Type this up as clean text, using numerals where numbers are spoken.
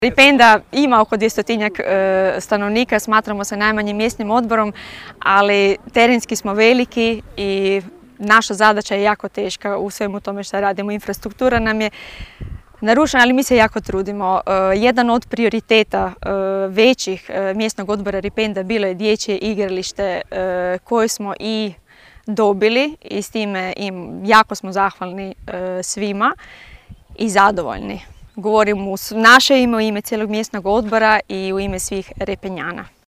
Ripenda ima oko 200-tinjak stanovnika, smatramo se najmanjim mjesnim odborom, ali terenski smo veliki i naša zadaća je jako teška u svemu tome što radimo. Infrastruktura nam je narušena, ali mi se jako trudimo. Jedan od prioriteta većih mjesnog odbora Ripenda bilo je dječje igralište koje smo i dobili i s time jako smo zahvalni svima i zadovoljni. Govorim u naše ime, u ime cijelog mjesnog odbora i u ime svih Repenjana.